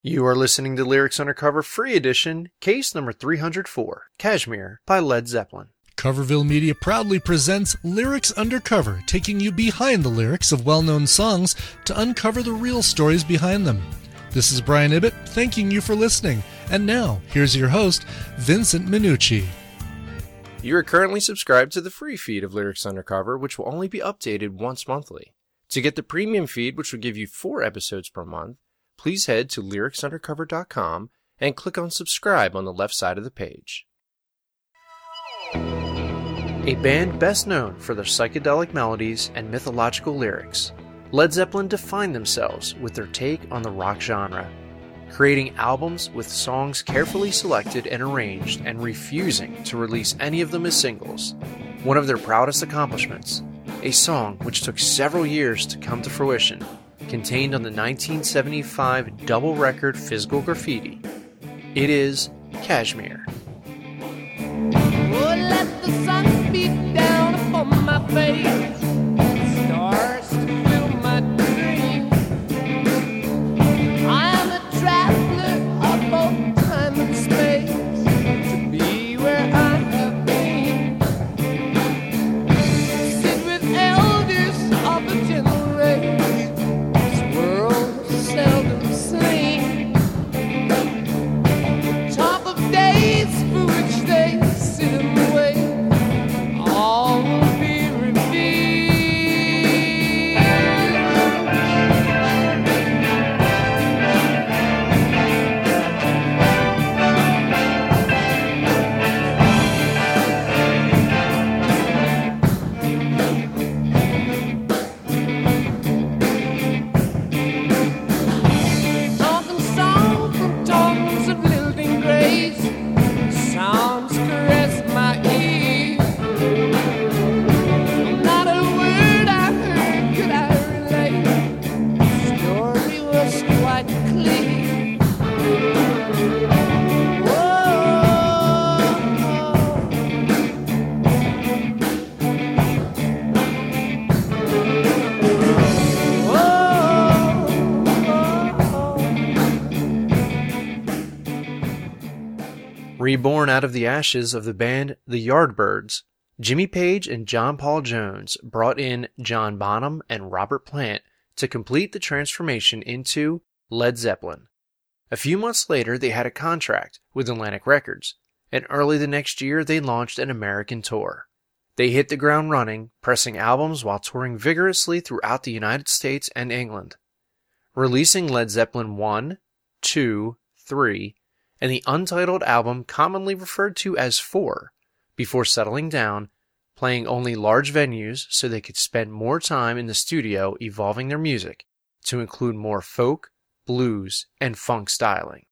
You are listening to Lyrics Undercover Free Edition, case number 304, Kashmir by Led Zeppelin. Coverville Media proudly presents Lyrics Undercover, taking you behind the lyrics of well-known songs to uncover the real stories behind them. This is Brian Ibbett, thanking you for listening. And now, here's your host, Vincent Minucci. You are currently subscribed to the free feed of Lyrics Undercover, which will only be updated once monthly. To get the premium feed, which will give you 4 episodes per month, please head to lyricsundercover.com and click on subscribe on the left side of the page. A band best known for their psychedelic melodies and mythological lyrics, Led Zeppelin defined themselves with their take on the rock genre, creating albums with songs carefully selected and arranged and refusing to release any of them as singles. One of their proudest accomplishments, a song which took several years to come to fruition, contained on the 1975 double record Physical Graffiti. It is Kashmir. Oh, let the sun beat down upon my face, stars to fill my dreams. I am a traveler of both time and space, to be where I have been. Sit with elders of the generation, this world is seldom seen. Top of days for which they sit and wait, all will be revealed. Talking songs and tongues of living grace, sounds caress my ear. Not a word I heard could I relate. The story was quite clear. Reborn out of the ashes of the band The Yardbirds, Jimmy Page and John Paul Jones brought in John Bonham and Robert Plant to complete the transformation into Led Zeppelin. A few months later, they had a contract with Atlantic Records, and early the next year they launched an American tour. They hit the ground running, pressing albums while touring vigorously throughout the United States and England, releasing Led Zeppelin 1, 2, 3, and the untitled album commonly referred to as 4, before settling down, playing only large venues so they could spend more time in the studio evolving their music to include more folk, blues, and funk styling.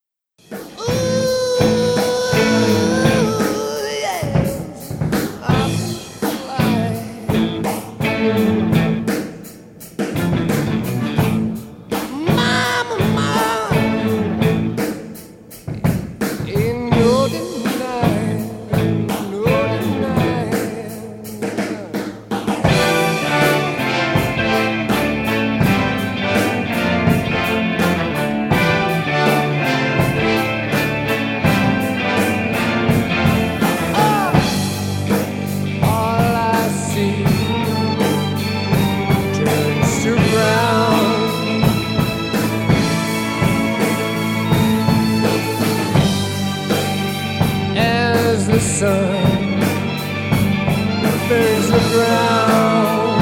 The sun burns the ground,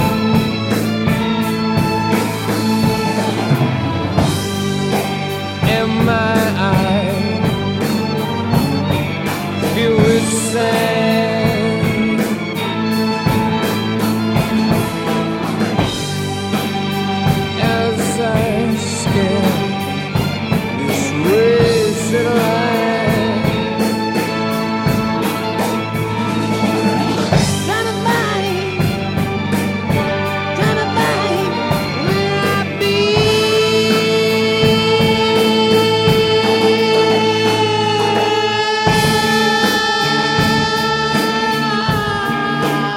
and my eyes fill with sand. As I scan this wasted land,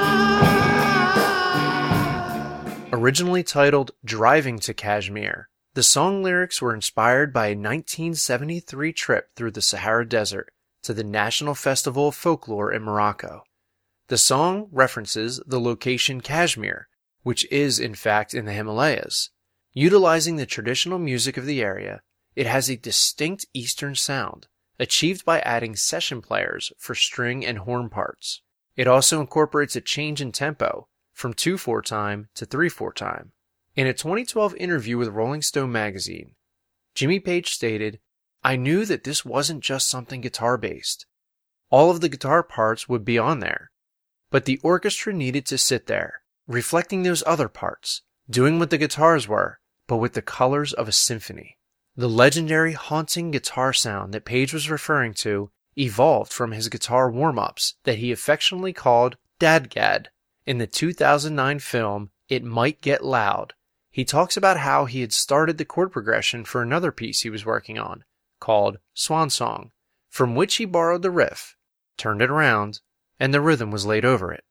Originally titled Driving to Kashmir, The song lyrics were inspired by a 1973 trip through the Sahara Desert to the National Festival of Folklore in Morocco. The song references the location Kashmir, which is in fact in the Himalayas. Utilizing the traditional music of the area, it has a distinct Eastern sound, achieved by adding session players for string and horn parts. It also incorporates a change in tempo from 2/4 time to 3/4 time. In a 2012 interview with Rolling Stone magazine, Jimmy Page stated, "I knew that this wasn't just something guitar-based. All of the guitar parts would be on there, but the orchestra needed to sit there, reflecting those other parts, doing what the guitars were, but with the colors of a symphony." The legendary haunting guitar sound that Page was referring to evolved from his guitar warm-ups that he affectionately called Dadgad. In the 2009 film It Might Get Loud, he talks about how he had started the chord progression for another piece he was working on, called Swan Song, from which he borrowed the riff, turned it around, and the rhythm was laid over it.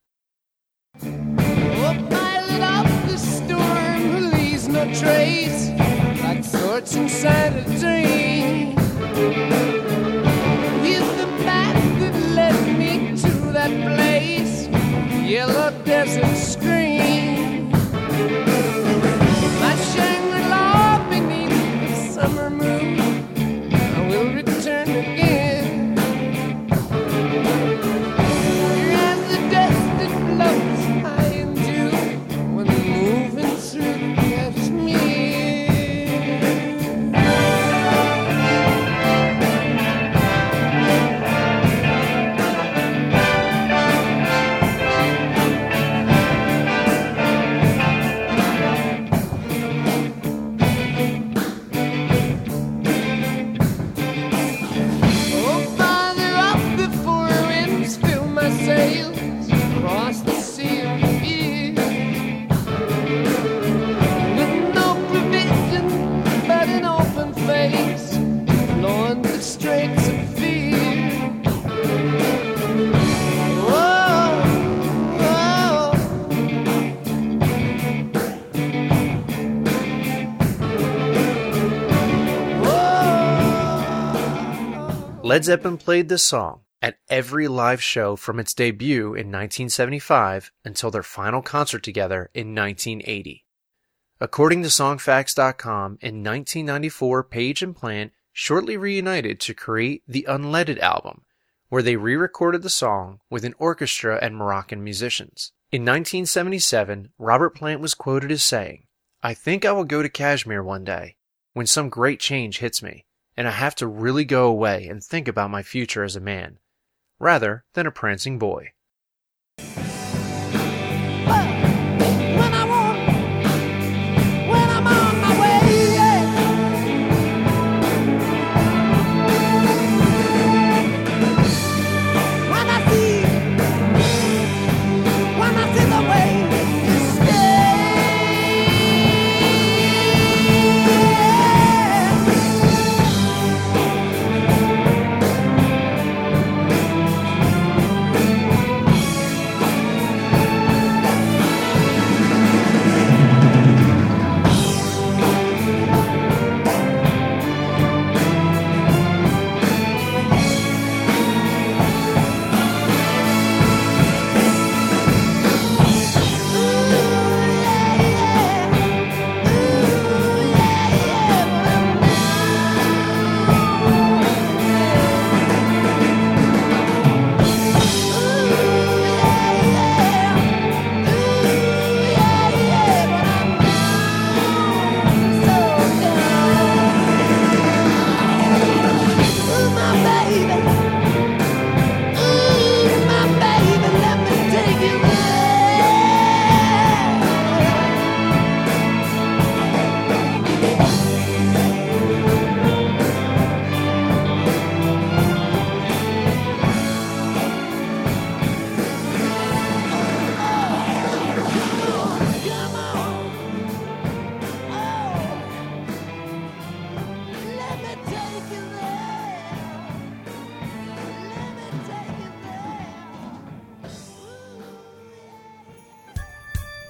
Oh, pilot of the storm who leaves no trace, like thoughts inside a dream. He's the path that led me to that place, the yellow desert screen. My Shangri-La beneath the summer moon, I will return again. As the dust that floats high into when moving through Kashmir. Oh, farther up before winds fill my sails across the sea of fear, with no provision but an open face, along the straits of fear. Whoa, whoa. Led Zeppelin played this song at every live show from its debut in 1975 until their final concert together in 1980. According to Songfacts.com, in 1994, Page and Plant shortly reunited to create the Unleaded album, where they re-recorded the song with an orchestra and Moroccan musicians. In 1977, Robert Plant was quoted as saying, "I think I will go to Kashmir one day, when some great change hits me, and I have to really go away and think about my future as a man, rather than a prancing boy." When I want, when I'm on my way, yeah. When I see the way to stay.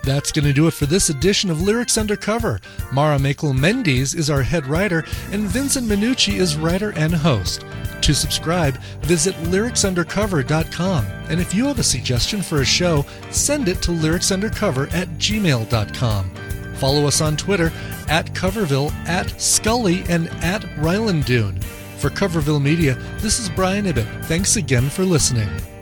That's going to do it for this edition of Lyrics Undercover. Mara Makel-Mendes is our head writer, and Vincent Minucci is writer and host. To subscribe, visit lyricsundercover.com. And if you have a suggestion for a show, send it to lyricsundercover@gmail.com. Follow us on Twitter @Coverville, @Scully, and @Ryland Dune. For Coverville Media, this is Brian Ibbett. Thanks again for listening.